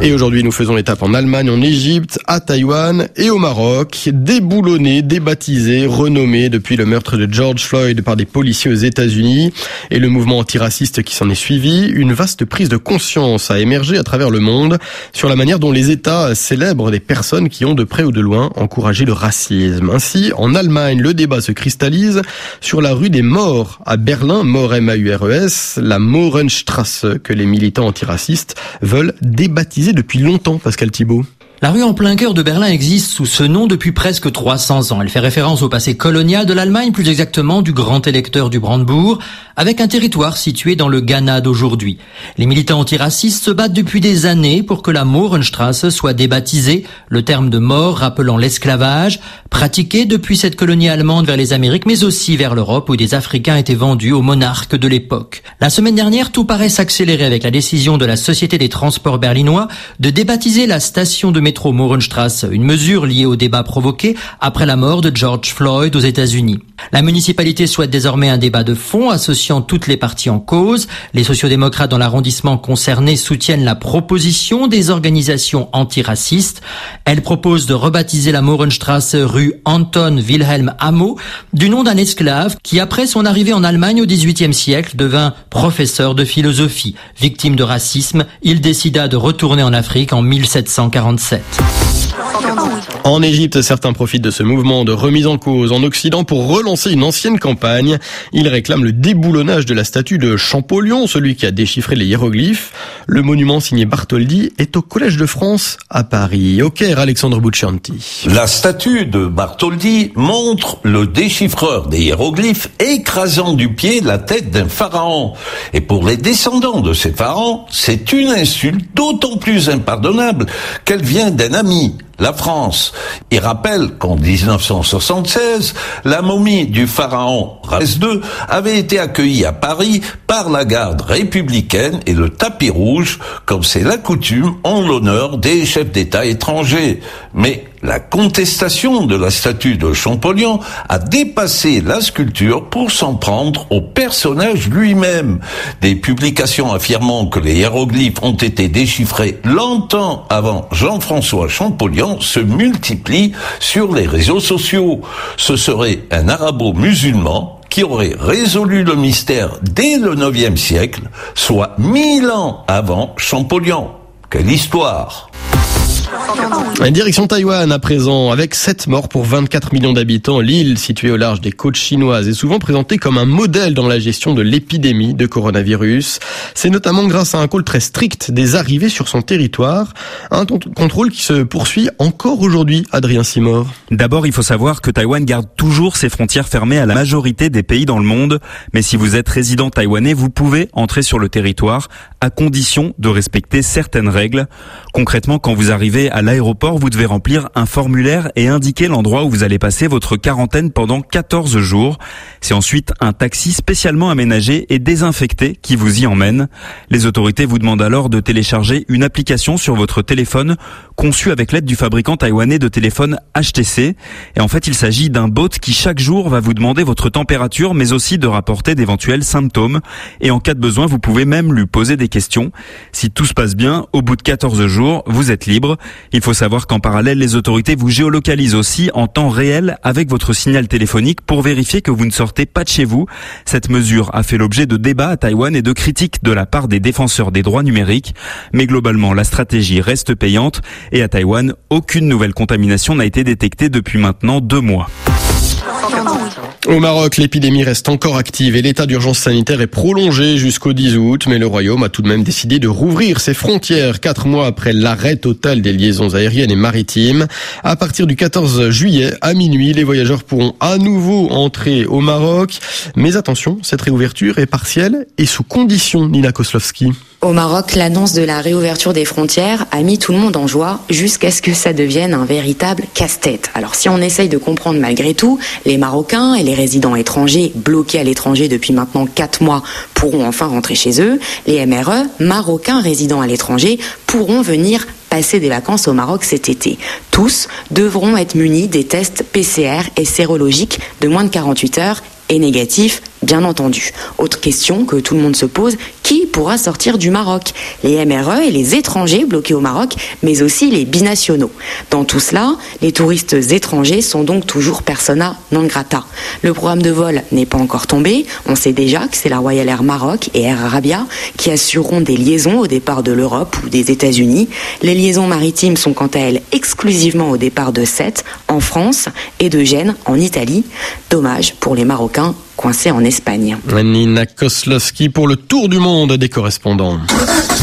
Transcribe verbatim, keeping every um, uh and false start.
Et aujourd'hui, nous faisons l'étape en Allemagne, en Égypte, à Taïwan et au Maroc. Déboulonnés, débaptisés, renommés depuis le meurtre de George Floyd par des policiers aux États-Unis et le mouvement antiraciste qui s'en est suivi, une vaste prise de conscience a émergé à travers le monde sur la manière dont les États célèbrent des personnes qui ont de près ou de loin encouragé le racisme. Ainsi, en Allemagne, le débat se cristallise sur la rue des morts à Berlin, mort M A U R E S, la Mohrenstrasse, que les militants antiracistes veulent débaptiser depuis longtemps, Pascal Thibault. La rue en plein cœur de Berlin existe sous ce nom depuis presque trois cents ans. Elle fait référence au passé colonial de l'Allemagne, plus exactement du grand électeur du Brandebourg, avec un territoire situé dans le Ghana d'aujourd'hui. Les militants antiracistes se battent depuis des années pour que la Mohrenstrasse soit débaptisée, le terme de mort rappelant l'esclavage, pratiqué depuis cette colonie allemande vers les Amériques, mais aussi vers l'Europe où des Africains étaient vendus aux monarques de l'époque. La semaine dernière, tout paraît s'accélérer avec la décision de la Société des transports berlinois de débaptiser la station de métro Mohrenstrasse, une mesure liée au débat provoqué après la mort de George Floyd aux États-Unis. La municipalité souhaite désormais un débat de fond associant toutes les parties en cause. Les sociodémocrates dans l'arrondissement concerné soutiennent la proposition des organisations antiracistes. Elles proposent de rebaptiser la Mohrenstrasse rue Anton Wilhelm Amo, du nom d'un esclave qui, après son arrivée en Allemagne au dix-huitième siècle, devint professeur de philosophie. Victime de racisme, il décida de retourner en Afrique en mille sept cent quarante-sept. En Égypte, certains profitent de ce mouvement de remise en cause en Occident pour relancer une ancienne campagne. Ils réclament le déboulonnage de la statue de Champollion, celui qui a déchiffré les hiéroglyphes. Le monument signé Bartholdi est au Collège de France à Paris. Au Caire, Alexandre Bouchanti. La statue de Bartholdi montre le déchiffreur des hiéroglyphes écrasant du pied la tête d'un pharaon. Et pour les descendants de ces pharaons, c'est une insulte d'autant plus impardonnable qu'elle vient d'un ami, la France. Il rappelle qu'en dix-neuf cent soixante-seize, la momie du pharaon Ramsès deux avait été accueillie à Paris par la garde républicaine et le tapis rouge, comme c'est la coutume en l'honneur des chefs d'État étrangers. Mais la contestation de la statue de Champollion a dépassé la sculpture pour s'en prendre au personnage lui-même. Des publications affirmant que les hiéroglyphes ont été déchiffrés longtemps avant Jean-François Champollion se multiplient sur les réseaux sociaux. Ce serait un arabo-musulman qui aurait résolu le mystère dès le neuvième siècle, soit mille ans avant Champollion. Quelle histoire! Direction Taïwan à présent, avec sept morts pour vingt-quatre millions d'habitants. L'île, située au large des côtes chinoises, est souvent présentée comme un modèle dans la gestion de l'épidémie de coronavirus. C'est notamment grâce à un contrôle très strict des arrivées sur son territoire. Un contrôle qui se poursuit encore aujourd'hui, Adrien Simor. D'abord, il faut savoir que Taïwan garde toujours ses frontières fermées à la majorité des pays dans le monde. Mais si vous êtes résident taïwanais, vous pouvez entrer sur le territoire à condition de respecter certaines règles. Concrètement, quand vous arrivez à l'aéroport, vous devez remplir un formulaire et indiquer l'endroit où vous allez passer votre quarantaine pendant quatorze jours. C'est ensuite un taxi spécialement aménagé et désinfecté qui vous y emmène. Les autorités vous demandent alors de télécharger une application sur votre téléphone conçue avec l'aide du fabricant taïwanais de téléphones H T C. Et en fait, il s'agit d'un bot qui chaque jour va vous demander votre température, mais aussi de rapporter d'éventuels symptômes. Et en cas de besoin, vous pouvez même lui poser des questions. Si tout se passe bien, au bout de quatorze jours, vous êtes libre. Il faut savoir qu'en parallèle, les autorités vous géolocalisent aussi en temps réel avec votre signal téléphonique pour vérifier que vous ne sortez pas de chez vous. Cette mesure a fait l'objet de débats à Taïwan et de critiques de la part des défenseurs des droits numériques. Mais globalement, la stratégie reste payante et à Taïwan, aucune nouvelle contamination n'a été détectée depuis maintenant deux mois. Au Maroc, l'épidémie reste encore active et l'état d'urgence sanitaire est prolongé jusqu'au dix août, mais le Royaume a tout de même décidé de rouvrir ses frontières quatre mois après l'arrêt total des liaisons aériennes et maritimes. À partir du quatorze juillet, à minuit, les voyageurs pourront à nouveau entrer au Maroc. Mais attention, cette réouverture est partielle et sous condition, Nina Kozlowski. Au Maroc, l'annonce de la réouverture des frontières a mis tout le monde en joie jusqu'à ce que ça devienne un véritable casse-tête. Alors si on essaye de comprendre malgré tout, les Marocains et les résidents étrangers bloqués à l'étranger depuis maintenant quatre mois pourront enfin rentrer chez eux. Les M R E, Marocains résidant à l'étranger, pourront venir passer des vacances au Maroc cet été. Tous devront être munis des tests P C R et sérologiques de moins de quarante-huit heures et négatifs bien entendu. Autre question que tout le monde se pose, qui pourra sortir du Maroc ? Les M R E et les étrangers bloqués au Maroc, mais aussi les binationaux. Dans tout cela, les touristes étrangers sont donc toujours persona non grata. Le programme de vol n'est pas encore tombé. On sait déjà que c'est la Royal Air Maroc et Air Arabia qui assureront des liaisons au départ de l'Europe ou des États-Unis. Les liaisons maritimes sont quant à elles exclusivement au départ de Sète, en France, et de Gênes, en Italie. Dommage pour les Marocains coincés en Espagne. Nina Kozlowski pour le tour du monde des correspondants.